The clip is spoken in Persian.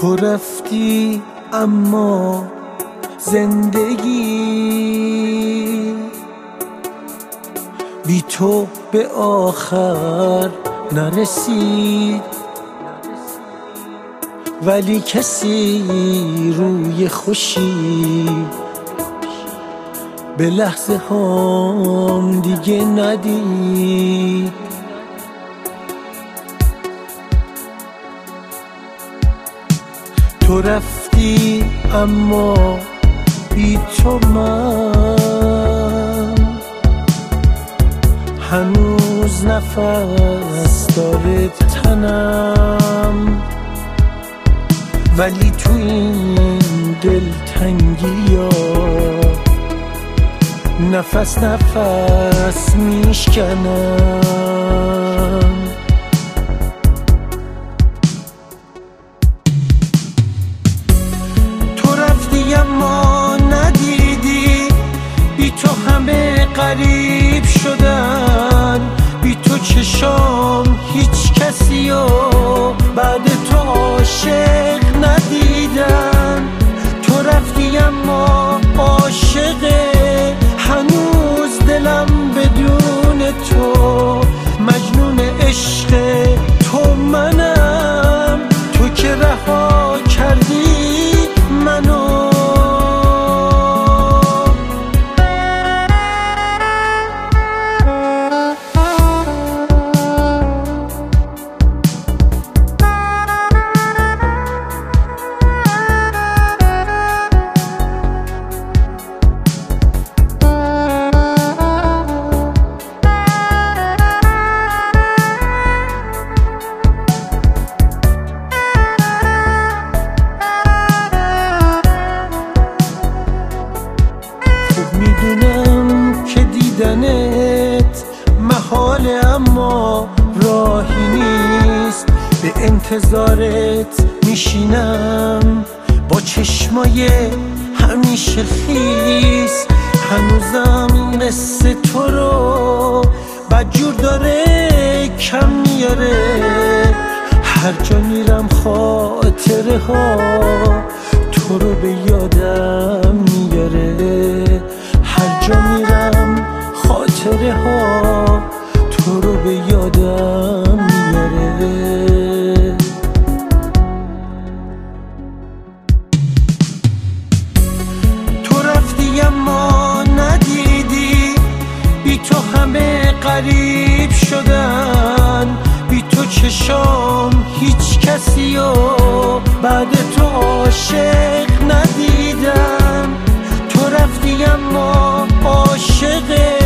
تو رفتی اما زندگی بی تو به آخر نرسید، ولی کسی روی خوشی به لحظه هم دیگه ندید. تو رفتی اما بی تو من هنوز نفس داره تنم، ولی تو این دلتنگی ها نفس نفس میشکنم. تو رفتی اما ندیدی بی تو همه غریب شدن، بی تو چشام هیچ کسی و بعد تو عاشق ندیدن. تو رفتی اما عاشق هنوز دلم بدون تو، مجنون عشق تو منم، تو که رها کردی منو. میدونم که دیدنت محاله اما راهی نیست، به انتظارت میشینم با چشمای همیشه خیس. هنوزم این قصه تو رو بدجور داره کم میاره، هر جا میرم خاطره ها تو رو به یادم میاره، هر جا میرم خاطره ها تو رو به یادم میاره. تو رفتی اما ندیدی بی تو همه غریب شدن، بی تو چشام هیچ کسی و بعد تو عاشق ندیدم. تو رفتی اما عاشق